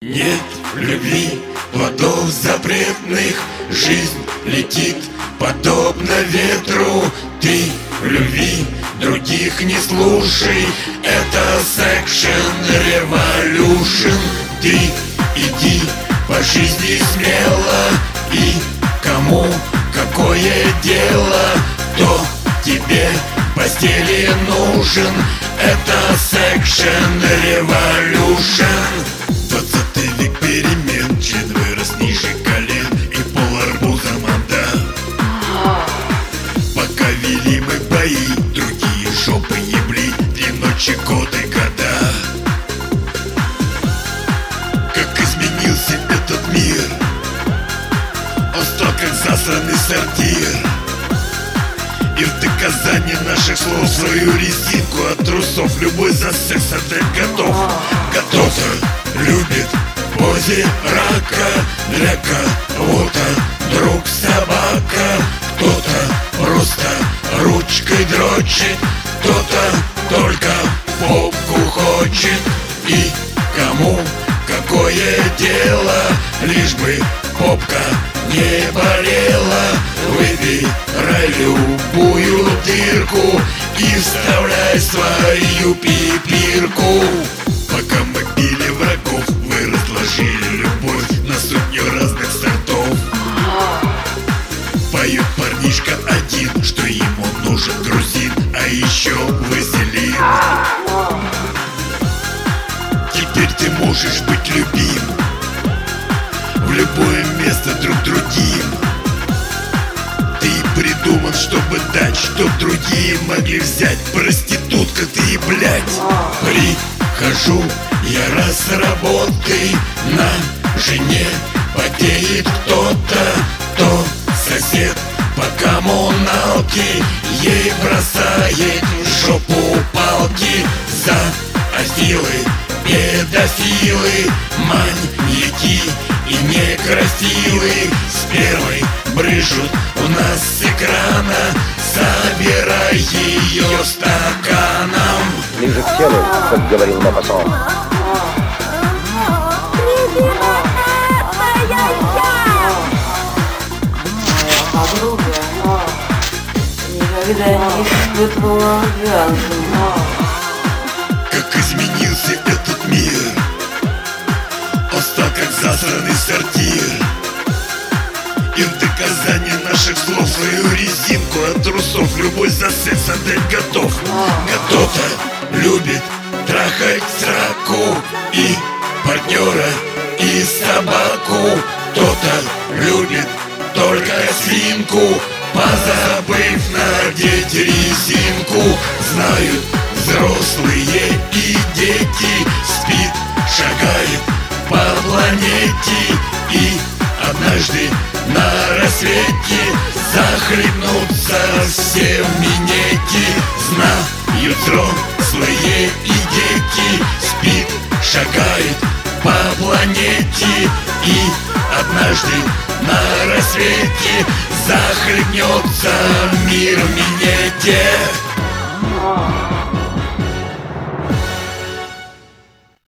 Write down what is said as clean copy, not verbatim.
Нет в любви плодов запретных, жизнь летит подобно ветру. Ты в любви других не слушай, это Section Revolution. Ты иди по жизни смело, и кому какое дело, кто тебе в постели нужен, это Section Revolution. 20 век перемен, член вырос ниже колен, и пол арбузом отдал. Пока вели мы бои, другие жопы ебли, 3 ночи, годы, года. Как изменился этот мир, он стал как засранный сортир. И в доказание наших слов свою резинку от трусов любой за секс отдать готов. Кто-то любит в позе рака, для кого-то друг собака, кто-то просто ручкой дрочит, кто-то только попку хочет. И кому какое дело, лишь бы попка не болела. Выбирай любую дырку и вставляй свою пипирку. Пока мы били врагов, вы разложили любовь на сотню разных сортов. Поет парнишка один, что ему нужен грузин, а еще вазелин. Теперь ты можешь быть любим в любое место друг другим. Ты придуман, чтобы дать, чтоб другие могли взять. Проститутка ты, блядь. Прихожу я раз с работы, на жене потеет кто-то, то сосед по коммуналке ей бросает в жопу палки. За афилы, педофилы, маньяки и некрофилы спермой брызжут у нас с экрана. Собирай ее стаканом. Ближе к телу, как говорил Мопассон. Подруга никогда не испытывала оргазм. Как изменился этот мир, он стал как засранный сортир. И в доказание наших слов свою резинку от трусов любой за секс отдать готов. Кто-то любит трахать сраку и партнера, и собаку. Кто-то любит только свинку, позабыв надеть резинку. Знают взрослые и дети, спит, шагает по планете, и однажды на рассвете захлебнутся все в минете. Знают взрослые и дети, спит, шагает по планете, и однажды на рассвете захлебнется мир в минете.